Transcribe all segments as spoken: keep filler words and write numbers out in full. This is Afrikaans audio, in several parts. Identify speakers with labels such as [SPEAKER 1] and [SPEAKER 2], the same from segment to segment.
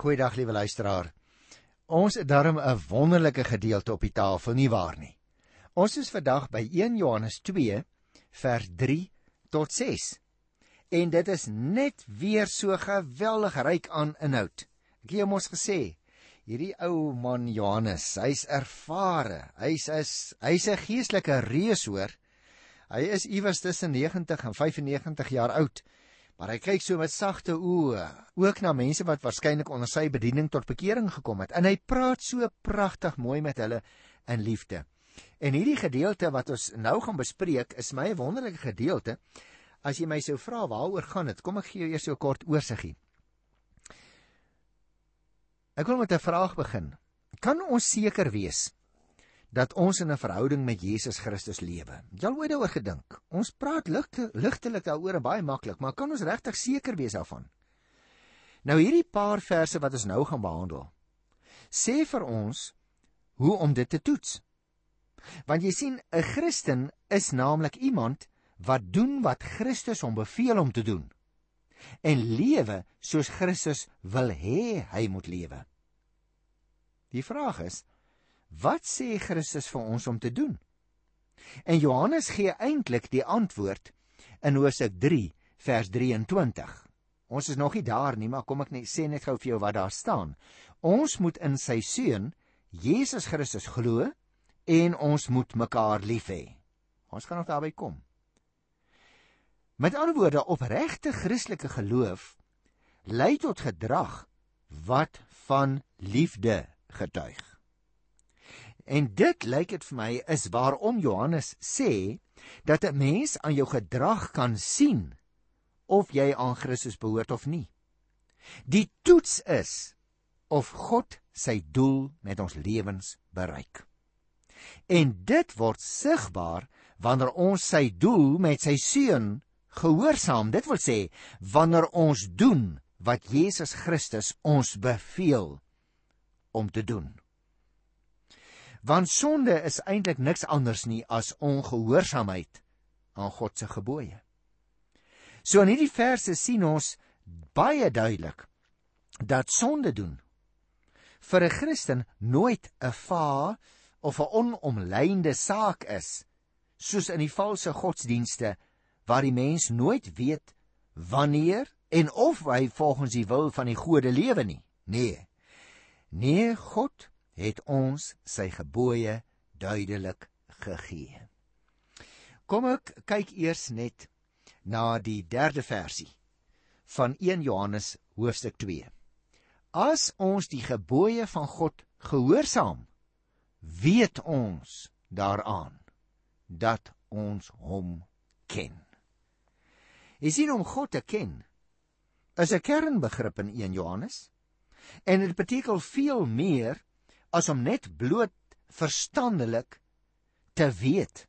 [SPEAKER 1] Goeiedag, liewe luisteraar. Ons het daarom 'n wonderlike gedeelte op die tafel, nie waar nie? Ons is vandag by een Johannes twee, vers drie tot ses. En dit is net weer so geweldig ryk aan inhoud. Ek het jou mos gesê, hierdie ou man Johannes, hy's ervare, hy's is, hy's 'n geestelike reus hoor. Hy is iewers tussen negentig en vyfennegentig jaar oud, maar hy kyk so met sagte oë, ook na mense wat waarskynlik onder sy bediening tot bekering gekom het, en hy praat so pragtig mooi met hulle in liefde. En hierdie gedeelte wat ons nou gaan bespreek, is my 'n wonderlike gedeelte. As jy my sou vra waaroor gaan dit, kom ek gee jou eers so 'n kort oorsiggie. Ek wil met 'n vraag begin. Kan ons seker wees dat ons in 'n verhouding met Jesus Christus lewe? Jy al ooit daaroor gedink? Ons praat ligtelik daaroor en baie maklik, maar kan ons regtig seker wees daarvan? Nou hierdie paar verse wat ons nou gaan behandel, sê vir ons hoe om dit te toets. Want jy sien, 'n Christen is naamlik iemand wat doen wat Christus hom beveel om te doen, en lewe soos Christus wil hê hy moet lewe. Die vraag is, wat sê Christus vir ons om te doen? En Johannes gee eintlik die antwoord in Hoofstuk drie, vers drieëntwintig. Ons is nog nie daar nie, maar kom ek net sê net gou vir jou wat daar staan. Ons moet in sy seun, Jesus Christus, glo, en ons moet mekaar lief hê. Ons gaan nog daarby kom. Met ander woorde, opregte Christelike geloof lei tot gedrag wat van liefde getuig. En dit, lyk dit vir my, is waarom Johannes sê dat 'n mens aan jou gedrag kan sien of jy aan Christus behoort of nie. Die toets is of God sy doel met ons lewens bereik. En dit word sigbaar wanneer ons sy doel met sy seun gehoorsaam, dit wil sê, wanneer ons doen wat Jesus Christus ons beveel om te doen. Want sonde is eintlik niks anders nie as ongehoorsaamheid aan God se gebooie. So in hierdie verse sien ons baie duidelik dat sonde doen vir 'n Christen nooit 'n va of 'n onomlynde saak is, soos in die valse godsdienste waar die mens nooit weet wanneer en of hy volgens die wil van die gode lewe nie. Nee, nee, God het ons sy gebooie duidelik gegee. Kom ek kyk eers net na die derde versie van een Johannes hoofstuk twee. As ons die gebooie van God gehoorsaam, weet ons daaraan dat ons hom ken. Jy sien, om God te ken is 'n kernbegrip in een Johannes, en dit beteken veel meer as om net bloot verstandelik te weet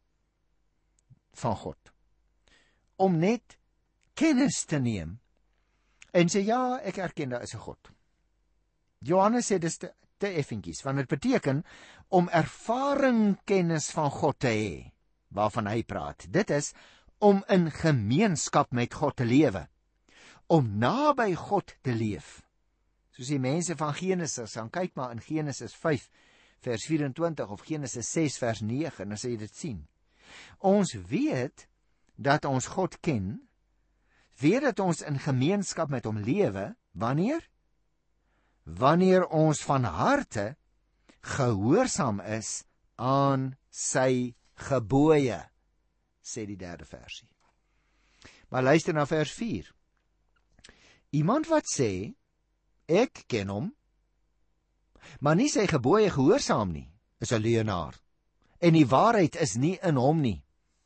[SPEAKER 1] van God. Om net kennis te neem en sê, ja, ek erken daar is 'n God. Johannes sê dis te, te effentjies, want dit beteken om ervaring kennis van God te hê, waarvan hy praat. Dit is om in gemeenskap met God te lewe, om naby God te leef. Soos die mense van Genesis, dan kyk maar in Genesis vyf, vers vyf-en-twintig, of Genesis ses, vers nege, en dan sal jy dit sien. Ons weet dat ons God ken, weet dat ons in gemeenskap met hom lewe, wanneer? Wanneer ons van harte gehoorsaam is aan sy gebooie, sê die derde versie. Maar luister na vers vier. Iemand wat sê, ek ken hom, maar nie sy gebooie gehoorsaam nie, is 'n leienaar, en die waarheid is nie in hom nie.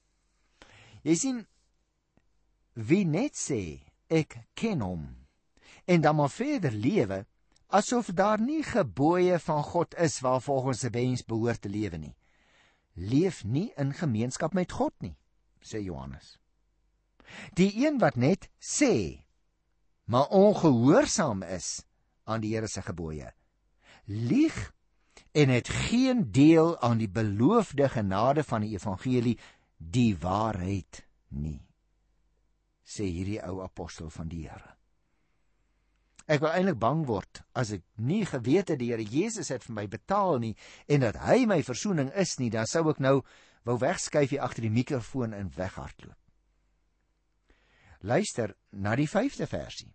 [SPEAKER 1] Jy sien, wie net sê, ek ken hom, en dan maar verder lewe, asof daar nie gebooie van God is waarvolgens 'n mens behoort te lewe nie, leef nie in gemeenskap met God nie, sê Johannes. Die een wat net sê, maar ongehoorsaam is aan die Here se gebooie, lieg en het geen deel aan die beloofde genade van die evangelie, die waarheid nie, sê hierdie ou apostel van die Here. Ek wou eintlik bang word as ek nie geweet het die Here Jesus het vir my betaal nie en dat hy my versoening is nie, dan sou ek nou wou wegskuif hier agter die mikrofoon en weghardloop. Luister na die vyfde versie.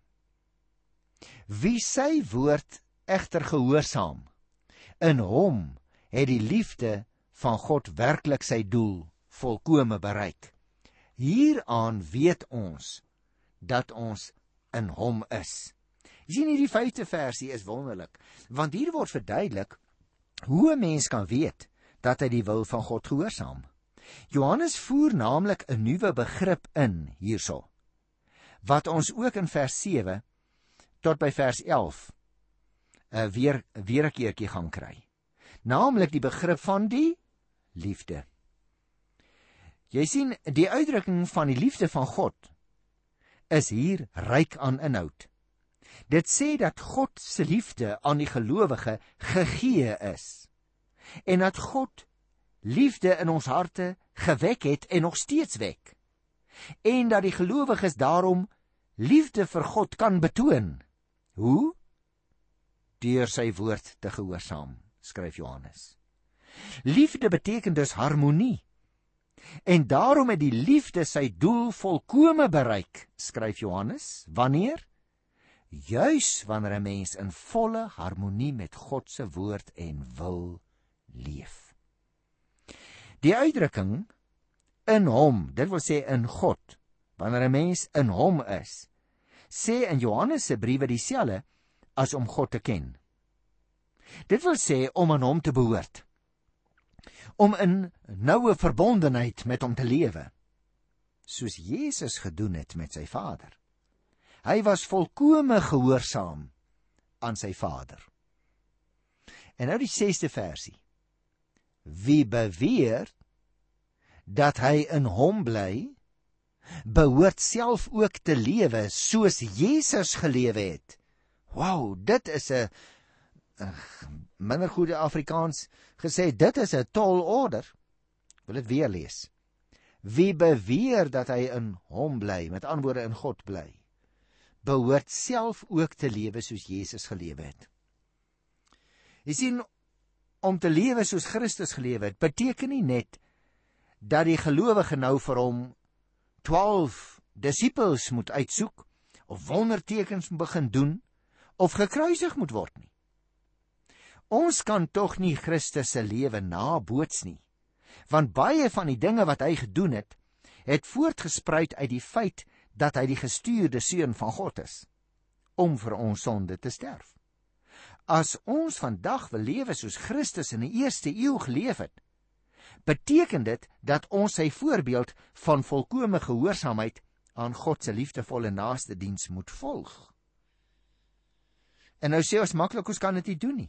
[SPEAKER 1] Wie sy woord egter gehoorsaam, in hom het die liefde van God werklik sy doel volkome bereik. Hieraan weet ons dat ons in hom is. Jy sien hierdie vyfde versie is wonderlik, want hier word verduidelik hoe 'n mens kan weet dat hy die wil van God gehoorsaam. Johannes voer naamlik 'n nuwe begrip in hierso, wat ons ook in vers sewe tot by vers elf uh, weer, weer 'n keertjie gaan kry. Naamlik die begrip van die liefde. Jy sien, die uitdrukking van die liefde van God is hier ryk aan inhoud. Dit sê dat God se liefde aan die gelowige gegee is en dat God liefde in ons harte gewek het en nog steeds wek en dat die gelowiges daarom liefde vir God kan betoon. Hoe? Deur sy woord te gehoorsaam, skryf Johannes. Liefde beteken dus harmonie. En daarom het die liefde sy doel volkome bereik, skryf Johannes. Wanneer? Juis wanneer 'n mens in volle harmonie met God se woord en wil leef. Die uitdrukking in hom, dit wil sê in God, wanneer 'n mens in hom is, sê in Johannes se briewe dieselfde as om God te ken. Dit wil sê om aan hom te behoort, om in noue verbondenheid met hom te lewe, soos Jesus gedoen het met sy Vader. Hy was volkome gehoorsaam aan sy Vader. En nou die sesde versie. Wie beweer dat hy in hom bly, behoort self ook te lewe soos Jesus gelewe het. Wow, dit is 'n minder goeie Afrikaans gesê, dit is 'n tall order. Ek wil dit weer lees. Wie beweer dat hy in hom bly, met ander woorde in God bly, behoort self ook te lewe soos Jesus gelewe het. Jy sien, om te lewe soos Christus gelewe het, beteken nie net dat die gelowige nou vir hom twaalf disippels moet uitsoek, of wondertekens moet begin doen, of gekruisig moet word nie. Ons kan tog nie Christus se lewe naboots nie, want baie van die dinge wat hy gedoen het, het voortgespruit uit die feit dat hy die gestuurde seun van God is, om vir ons sonde te sterf. As ons vandag wil lewe soos Christus in die eerste eeu geleef het, beteken dit dat ons sy voorbeeld van volkome gehoorsaamheid aan God se liefdevolle naaste diens moet volg. En nou sê ons maklik, ons kan dit nie doen nie.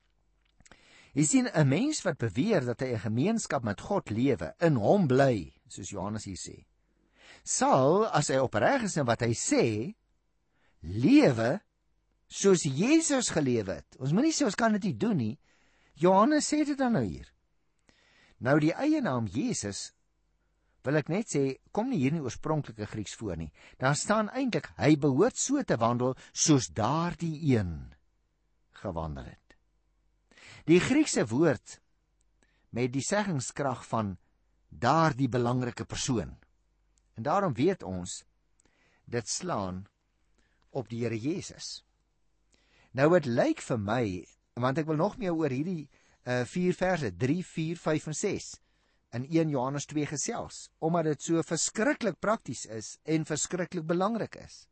[SPEAKER 1] Jy sien, 'n mens wat beweer dat hy 'n gemeenskap met God lewe, in hom bly, soos Johannes hier sê, sal, as hy opreg is in wat hy sê, lewe soos Jesus gelewe het. Ons moet nie sê ons kan dit nie doen nie. Johannes sê dit dan nou hier. Nou die eie naam Jesus, wil ek net sê, kom nie hier in die oorspronklike Grieks voor nie. Daar staan eintlik, hy behoort so te wandel soos daardie een gewandel het. Die Griekse woord met die seggingskrag van daardie belangrike persoon. En daarom weet ons, dit slaan op die Here Jesus. Nou het lyk vir my, want ek wil nog meer oor hierdie uh, vier verse, drie, vier, vyf en ses, in een Johannes twee gesels, omdat dit so verskriklik prakties is en verskriklik belangrik is.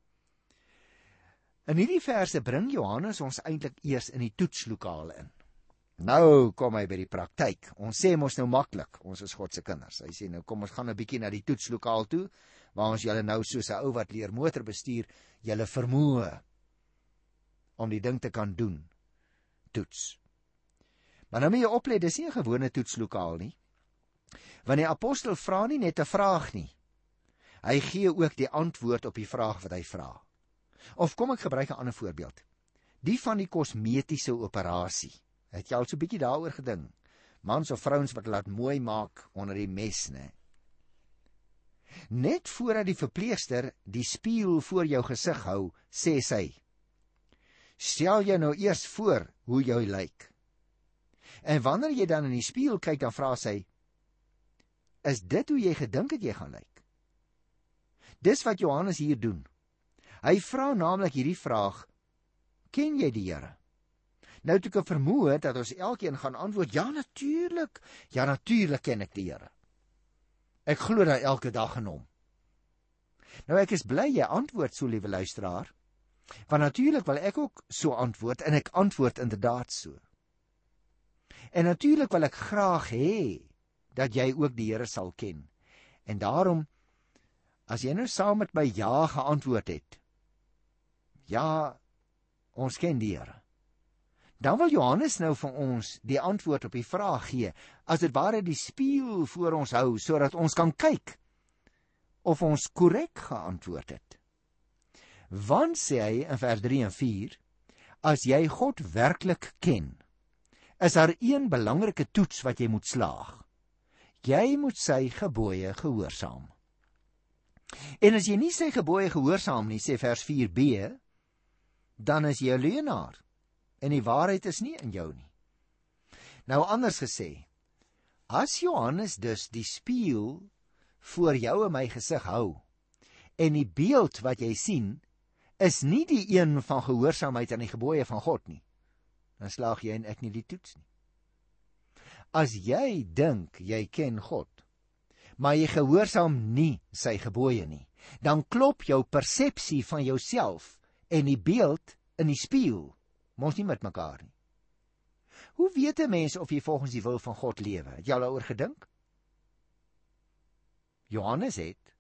[SPEAKER 1] In hierdie verse bring Johannes ons eintlik eers in die toetslokaal in. Nou kom hy by die praktyk. Ons sê mos nou maklik, ons is God se kinders. Hy sê nou kom ons gaan 'n bietjie na die toetslokaal toe, waar ons julle nou soos 'n ou wat leer motor bestuur, julle vermoë om die ding te kan doen, toets. Maar nou moet jy oplet, dis nie 'n gewone toetslokaal nie. Want die apostel vra nie net 'n vraag nie. Hy gee ook die antwoord op die vraag wat hy vra. Of kom ek gebruik 'n ander voorbeeld. Die van die kosmetiese operasie. Het jy al so 'n bietjie daaroor gedink? Mans of vrouens wat laat mooi maak onder die mes, né? Net voordat die verpleegster die spieël voor jou gesig hou, sê sy: Stel jy nou eers voor hoe jy lyk. En wanneer jy dan in die spieël kyk, dan vra sy, is dit hoe jy gedink het jy gaan lyk? Dis wat Johannes hier doen. Hy vra naamlik hierdie vraag, ken jy die Here? Nou het ek 'n vermoed dat ons elkeen gaan antwoord, ja natuurlik, ja natuurlik ken ek die Here. Ek glo dan elke dag in hom. Nou ek is bly jy antwoord so, liewe luisteraar, want natuurlik wil ek ook so antwoord, en ek antwoord inderdaad so. En natuurlik wil ek graag hê dat jy ook die Here sal ken. En daarom, as jy nou saam met my ja geantwoord het, ja, ons ken die Here, dan wil Johannes nou vir ons die antwoord op die vraag gee, as dit ware die spieël voor ons hou, sodat ons kan kyk of ons korrek geantwoord het. Want sê hy in vers drie en vier, as jy God werklik ken, is daar een belangrike toets wat jy moet slaag. Jy moet sy gebooie gehoorsaam. En as jy nie sy gebooie gehoorsaam nie, sê vers vier b, dan is jy 'n leienaar, en die waarheid is nie in jou nie. Nou anders gesê, as Johannes dus die spieël voor jou en my gesig hou, en die beeld wat jy sien, is nie die een van gehoorsaamheid aan die gebooie van God nie, dan slaag jy en ek nie die toets nie. As jy dink jy ken God, maar jy gehoorsaam nie sy gebooie nie, dan klop jou persepsie van jouself en die beeld in die spieël mos nie met mekaar nie. Hoe weet 'n mens of jy volgens die wil van God lewe? Het jy al daaroor gedink? Johannes het.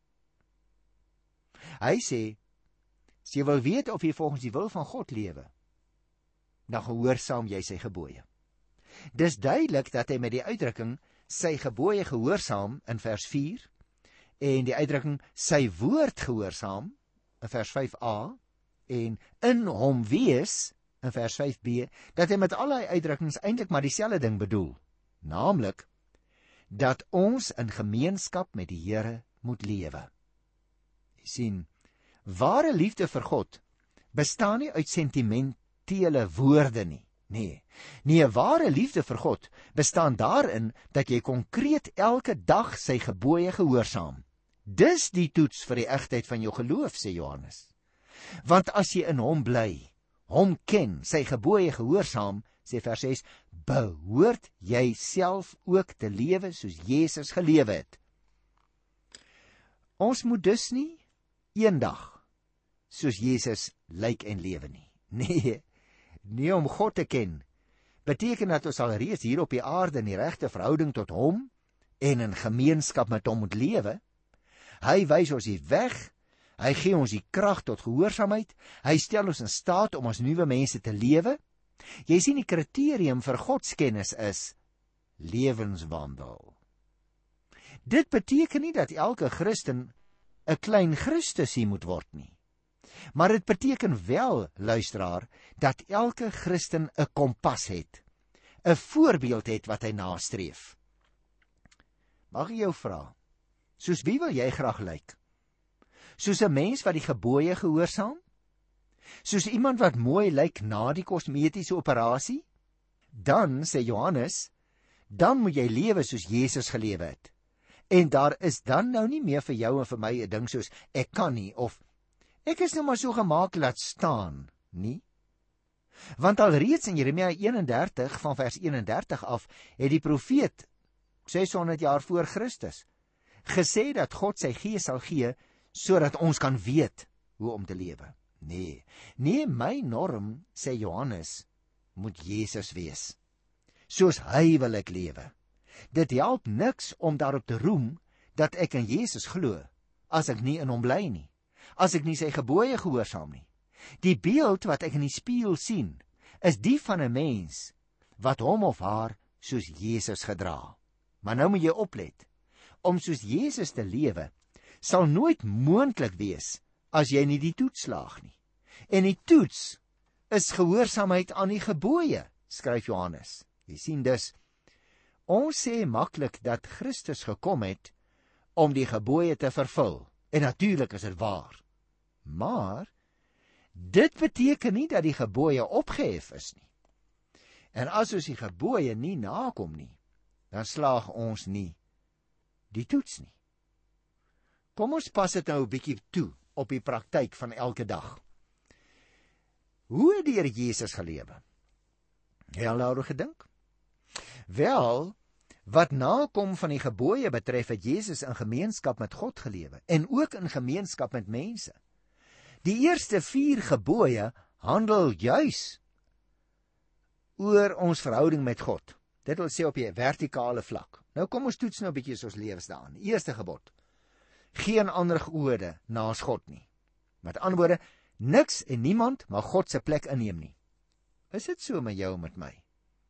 [SPEAKER 1] Hy sê, as jy wil weet of jy volgens die wil van God lewe, dan gehoorsaam jy sy gebooie. Dis duidelik dat hy met die uitdrukking sy gebooie gehoorsaam in vers vier en die uitdrukking sy woord gehoorsaam in vers vyf a en in hom wees in vers vyf b, dat hy met al die uitdrukkings eintlik maar dieselfde ding bedoel, naamlik dat ons in gemeenskap met die Here moet lewe. Jy sien, ware liefde vir God bestaan nie uit sentimentele woorde nie. Nee, nie 'n ware liefde vir God bestaan daarin dat jy konkreet elke dag sy gebooie gehoorsaam. Dis die toets vir die egtheid van jou geloof, sê Johannes. Want as jy in hom bly, hom ken, sy gebooie gehoorsaam, sê vers ses, behoort jy self ook te lewe soos Jesus gelewe het. Ons moet dus nie eendag soos Jesus lyk en lewe nie. Nee, nie om God te ken, beteken dat ons al reeds hier op die aarde in die regte verhouding tot hom en in gemeenskap met hom moet lewe. Hy wys ons die weg, hy gee ons die krag tot gehoorsaamheid, hy stel ons in staat om as nuwe mense te lewe. Jy sien, die kriterium vir godskennis is lewenswandel. Dit beteken nie dat elke Christen 'n klein Christusie moet word nie. Maar dit beteken wel, luisteraar, dat elke Christen 'n kompas het, 'n voorbeeld het wat hy nastreef. Mag ek jou vra, soos wie wil jy graag lyk? Soos 'n mens wat die gebooie gehoorsaam? Soos iemand wat mooi lyk na die kosmetiese operasie? Dan, sê Johannes, dan moet jy lewe soos Jesus gelewe het. En daar is dan nou nie meer vir jou en vir my 'n ding soos ek kan nie of ek is nou maar so gemaak laat staan, nie? Want alreeds in Jeremia eenendertig van vers eenendertig af het die profeet seshonderd jaar voor Christus gesê dat God sy gees sal gee sodat ons kan weet hoe om te lewe. Nee, nee, my norm, sê Johannes, moet Jesus wees. Soos hy wil ek lewe. Dit help niks om daarop te roem dat ek in Jesus glo, as ek nie in hom bly nie, as ek nie sy gebooie gehoorsaam nie. Die beeld wat ek in die spieël sien, is die van 'n mens wat hom of haar soos Jesus gedra. Maar nou moet jy oplet, om soos Jesus te lewe, sal nooit moontlik wees as jy nie die toets slaag nie. En die toets is gehoorsaamheid aan die gebooie, skryf Johannes. Jy sien dus, ons sê maklik dat Christus gekom het om die gebooie te vervul. En natuurlik is dit waar. Maar Dit beteken nie dat die gebooie opgehef is nie. En as ons die gebooie nie nakom nie, dan slaag ons nie die toets nie. Kom ons pas dit nou 'n bietjie toe op die praktyk van elke dag. Hoe het die Here Jesus gelewe? Het jy al daaroor gedink? Wel, wat nakom van die gebooie betref, het Jesus in gemeenskap met God gelewe en ook in gemeenskap met mense. Die eerste vier gebooie handel juis oor ons verhouding met God. Dit wil sê op die vertikale vlak. Nou kom ons toets nou 'n bietjie ons lewens daaraan. Eerste gebod: geen ander gode naas God nie. Met ander woorde, niks en niemand mag God se plek inneem nie. Is dit so met jou en met my?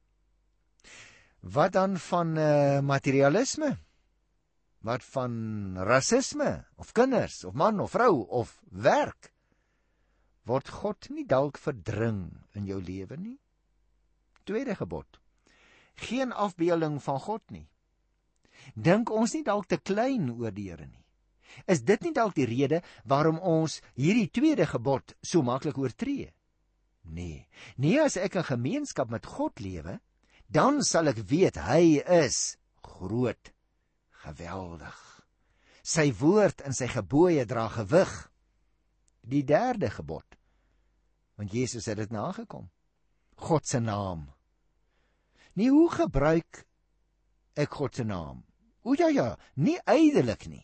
[SPEAKER 1] Wat dan van uh, materialisme? Wat van rasisme? Of kinders? Of man of vrou? Of werk? Word God nie dalk verdring in jou lewe nie? Tweede gebod: geen afbeelding van God nie. Dink ons nie dalk te klein oor die Here nie? Is dit nie dalk die rede waarom ons hierdie tweede gebod so maklik oortree? Nee, nee, as ek in gemeenskap met God lewe, dan sal ek weet hy is groot, geweldig. Sy woord en sy gebooie dra gewig. Die derde gebod, want Jesus het dit nagekom. God se naam. Nie hoe gebruik ek God se naam? O ja ja, nie ydelik nie.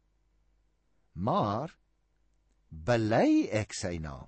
[SPEAKER 1] Maar bely ek sy naam?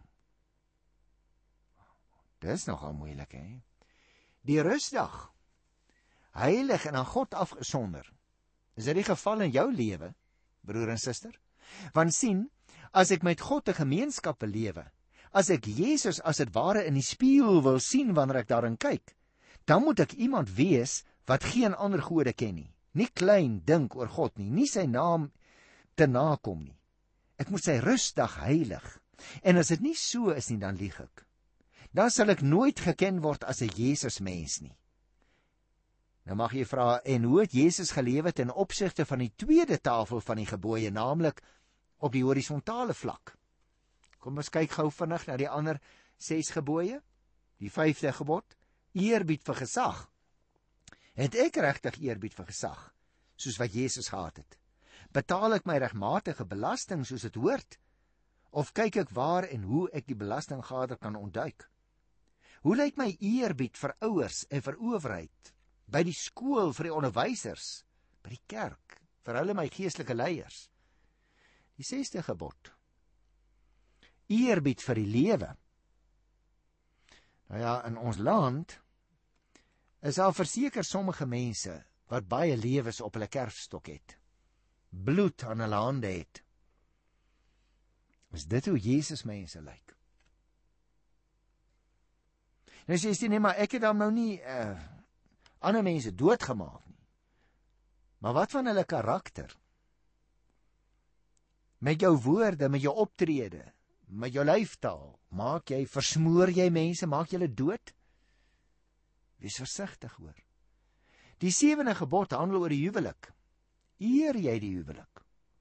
[SPEAKER 1] Dis nogal moeilik, hè? Die rusdag, heilig en aan God afgesonder. Is dit die geval in jou lewe, broer en suster? Want sien, as ek met God 'n gemeenskap wil lewe, as ek Jesus as dit ware in die spieël wil sien wanneer ek daarin kyk, dan moet ek iemand wees wat geen ander gode ken nie, nie klein dink oor God nie, nie sy naam te nakom nie. Ek moet sy rusdag heilig. En as dit nie so is nie, dan lieg ek. Dan sal ek nooit geken word as 'n Jesus mens nie. Nou mag jy vra, en hoe het Jesus gelewe ten opsigte van die tweede tafel van die gebooie, naamlik op die horisontale vlak? Kom ons kyk gou vinnig na die ander ses gebooie. Die vyfde gebod: eerbied vir gesag. Het ek regtig eerbied vir gesag, soos wat Jesus gehad het? Betaal ek my regmatige belasting soos dit hoort? Of kyk ek waar en hoe ek die belastinggader kan ontduik? Hoe lyk my eerbied vir ouers en vir owerheid, by die skool vir die onderwysers, by die kerk, vir hulle my geestelike leiers? Die sesde gebod: eerbied vir die lewe. Nou ja, in ons land is daar verseker sommige mense wat baie lewens op hulle kerfstok het, bloed aan hulle hande het. Is dit hoe Jesus mense lyk? Nou sê jy, nee, maar ek het dan nou nie uh, ander mense doodgemaak nie. Maar wat van hulle karakter? Met jou woorde, met jou optrede, met jou lyfstaal, maak jy, versmoor jy mense, maak jy hulle dood? Wees versigtig hoor. Die sewende gebod handel oor die huwelik. Eer jy die huwelik?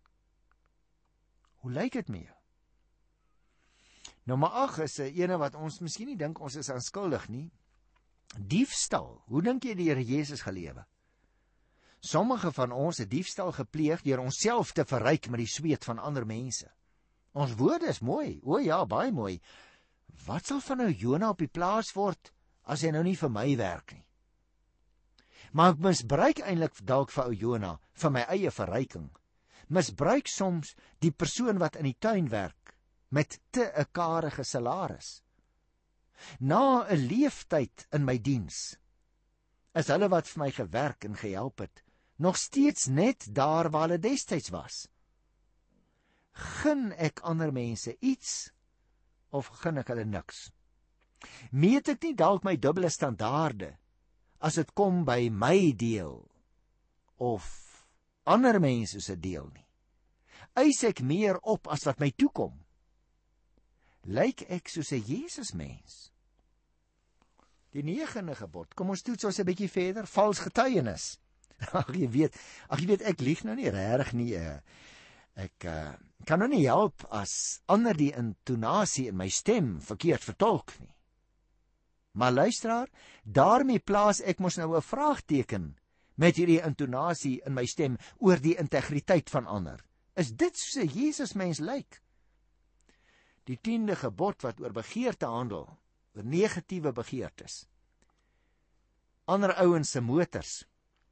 [SPEAKER 1] Hoe lyk dit met jou? Nommer agt is 'n ene wat ons miskien nie dink ons is aanskuldig nie. Diefstal. Hoe dink jy die Here Jesus gelewe? Sommige van ons het diefstal gepleeg deur onsself te verryk met die sweet van ander mense. Ons woorde is mooi, o ja, baie mooi. Wat sal van nou Jona op die plaas word as hy nou nie vir my werk nie? Maar ek misbruik eintlik dalk vir ou Jona vir my eie verryking. Misbruik soms die persoon wat in die tuin werk met te 'n karige salaris. Na 'n leeftyd in my diens is hulle wat vir my gewerk en gehelp het nog steeds net daar waar hulle destyds was. Gun ek ander mense iets of gun ek hulle niks? Meet ek nie dalk my dubbele standaarde as dit kom by my deel of ander mense se deel nie? Eis ek meer op as wat my toekom? Lyk ek soos 'n Jesus mens? Die negende gebod, kom ons toets ons 'n bietjie verder, vals getuienis. Ag jy weet, ag jy weet ek lieg nou nie regtig nie. Uh. Ek uh, kan nou nie help as ander die intonasie in my stem verkeerd vertolk nie. Maar luisteraar, daarmee plaas ek mos nou 'n vraagteken met hierdie intonasie in my stem oor die integriteit van ander. Is dit soos 'n Jesus mens lyk? Die tiende gebod wat oor begeerte handel, oor negatiewe begeertes. Ander ouens se motors.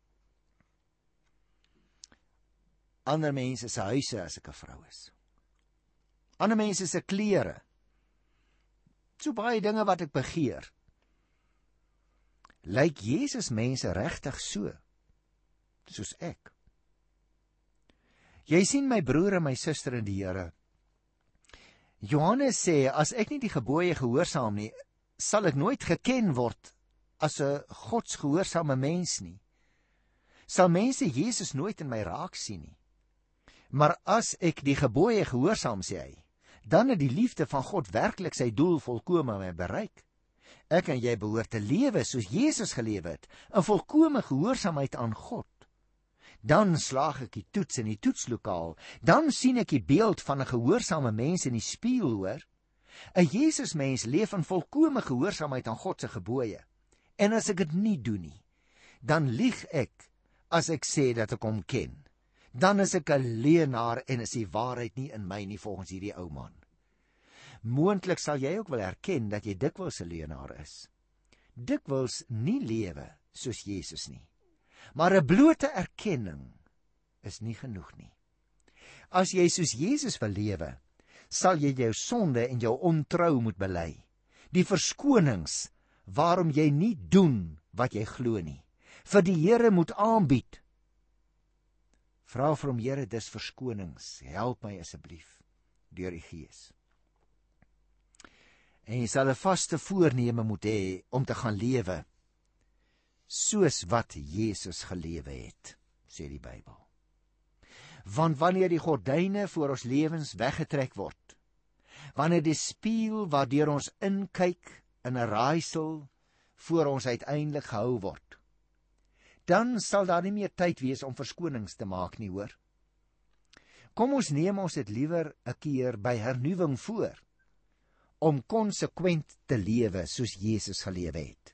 [SPEAKER 1] Ander mense se huise as ek 'n vrou is. Ander mense se klere. So baie dinge wat ek begeer. Lyk Jesus mense regtig so, soos ek? Jy sien my broer en my suster in die Here. Johannes sê, as ek nie die gebooie gehoorsaam nie, sal ek nooit geken word as 'n godsgehoorsame mens nie. Sal mense Jesus nooit in my raak sien nie. Maar as ek die gebooie gehoorsaam, sê hy, dan het die liefde van God werklik sy doel volkome my bereik. Ek en jy behoort te lewe soos Jesus gelewe het, in volkome gehoorsaamheid aan God. Dan slaag ek die toets in die toetslokaal, dan sien ek die beeld van 'n gehoorsame mens in die spieël, hoor. 'n Jesus mens leef in volkome gehoorsaamheid aan God se gebooie. En as ek dit nie doen nie, dan lieg ek as ek sê dat ek hom ken. Dan is ek 'n leienaar en is die waarheid nie in my nie, volgens hierdie ou man. Moontlik sal jy ook wel erken dat jy dikwels 'n leienaar is. Dikwels nie lewe soos Jesus nie. Maar 'n blote erkenning is nie genoeg nie. As jy soos Jesus wil lewe, sal jy jou sonde en jou ontrou moet bely. Die verskonings waarom jy nie doen wat jy glo nie, vir die Here moet aanbied. Vra vir hom, Here, dis verskonings, help my asseblief deur die Gees. En jy sal 'n vaste voorneme moet hê om te gaan lewe soos wat Jesus gelewe het, sê die Bybel. Want wanneer die gordyne voor ons lewens weggetrek word, wanneer die spieël waardeur ons inkyk in 'n raaisel voor ons uiteindelik gehou word, dan sal daar nie meer tyd wees om verskonings te maak nie, hoor. Kom ons neem ons dit liewer 'n keer by hernuwing voor, om konsekwent te lewe soos Jesus gelewe het.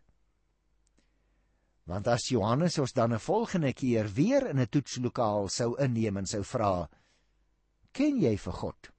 [SPEAKER 1] Want as Johannes ons dan 'n volgende keer weer in 'n toetslokaal sou inneem en sou vra, ken jy vir God?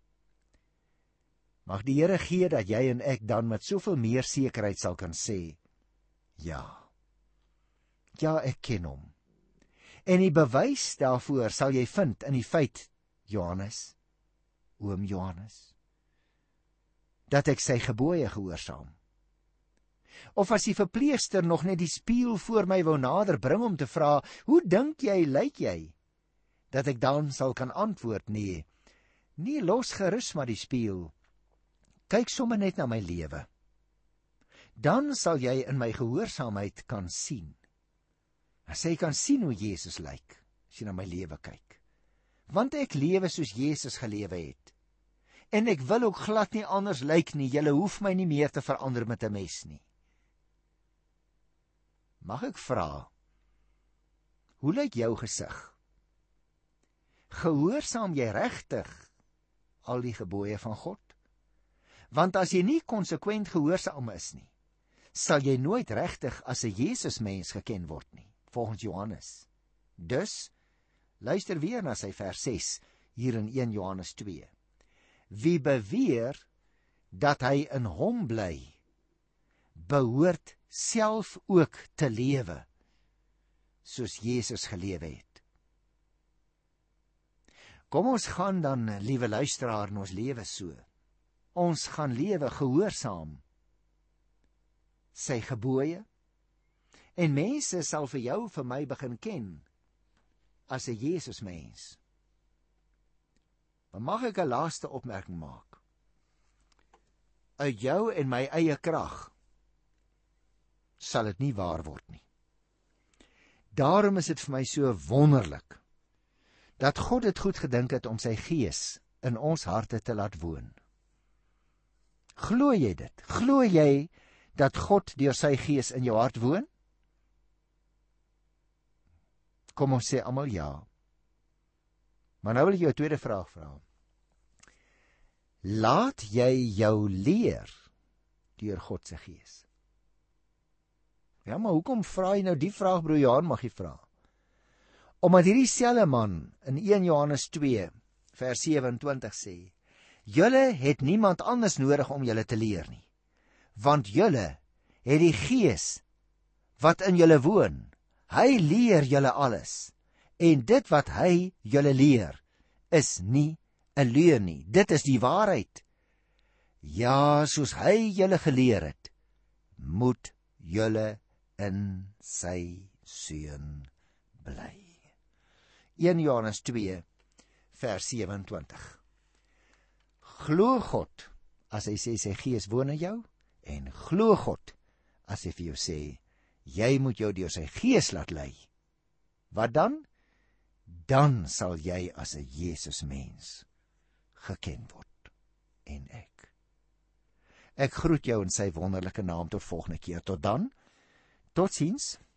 [SPEAKER 1] Mag die Here gee dat jy en ek dan met soveel meer sekerheid sal kan sê, ja, ja, ek ken hom. En die bewys daarvoor sal jy vind in die feit, Johannes, oom Johannes, dat ek sy gebooie gehoorsaam. Of as die verpleegster nog net die spieël voor my wou nader bring om te vra, hoe dink jy, lyk jy? Dat ek dan sal kan antwoord, nee, nie los gerus maar die spieël. Kyk sommer net na my lewe. Dan sal jy in my gehoorsaamheid kan sien. As jy kan sien hoe Jesus lyk, as jy na my lewe kyk. Want ek lewe soos Jesus gelewe het. En ek wil ook glad nie anders lyk nie, julle hoef my nie meer te verander met 'n mes nie. Mag ek vra, hoe lyk jou gesig? Gehoorsaam jy regtig al die gebooie van God? Want as jy nie konsekwent gehoorsaam is nie, sal jy nooit regtig as 'n Jesusmens geken word nie, volgens Johannes. Dus, luister weer na sy vers ses, hier in een Johannes twee. Wie beweer dat hy in hom bly, behoort self ook te lewe, soos Jesus gelewe het. Kom ons gaan dan, liewe luisteraar, in ons lewe so. Ons gaan lewe gehoorsaam sy gebooie, en mense sal vir jou, vir my begin ken, as 'n Jesusmens. Maar mag ek 'n laaste opmerking maak? Uit jou en my eie krag sal dit nie waar word nie. Daarom is dit vir my so wonderlik dat God dit goed gedink het om sy Gees in ons harte te laat woon. Glo jy dit? Glo jy dat God deur sy Gees in jou hart woon? Kom ons sê almal ja. Maar nou wil ek jou 'n tweede vraag vra. Laat jy jou leer deur God se Gees? Ja, maar hoekom vra jy nou die vraag, broer Johan, mag jy vra? Omdat hierdie selfe man in een Johannes twee vers sewe en twintig sê, julle het niemand anders nodig om julle te leer nie, want julle het die Gees wat in julle woon. Hy leer julle alles, en dit wat hy julle leer, is nie 'n leuen nie, dit is die waarheid. Ja, soos hy julle geleer het, moet julle in sy seun bly. een Johannes twee vers sewe-en-twintig. Glo God as hy sê sy Gees woon in jou, en glo God as hy vir jou sê jy moet jou deur sy Gees laat lei. Wat dan? Dan sal jy as 'n Jesus mens geken word. En ek. Ek groet jou in sy wonderlike naam tot volgende keer. Tot dan. Totsiens.